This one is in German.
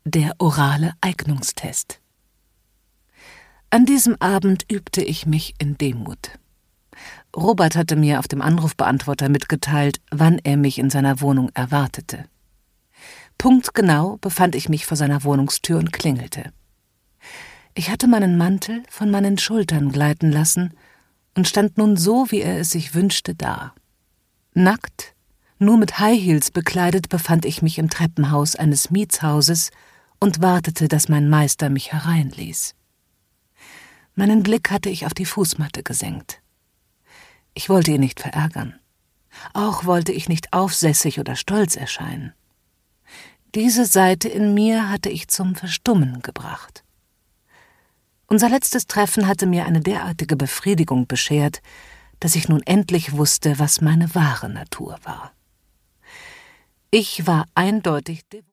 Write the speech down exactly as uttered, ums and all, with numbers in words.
Der orale Eignungstest. An diesem Abend übte ich mich in Demut. Robert hatte mir auf dem Anrufbeantworter mitgeteilt, wann er mich in seiner Wohnung erwartete. Punktgenau befand ich mich vor seiner Wohnungstür und klingelte. Ich hatte meinen Mantel von meinen Schultern gleiten lassen und stand nun so, wie er es sich wünschte, da. Nackt, nur mit High Heels bekleidet, befand ich mich im Treppenhaus eines Mietshauses und wartete, dass mein Meister mich hereinließ. Meinen Blick hatte ich auf die Fußmatte gesenkt. Ich wollte ihn nicht verärgern. Auch wollte ich nicht aufsässig oder stolz erscheinen. Diese Seite in mir hatte ich zum Verstummen gebracht. Unser letztes Treffen hatte mir eine derartige Befriedigung beschert, dass ich nun endlich wusste, was meine wahre Natur war. Ich war eindeutig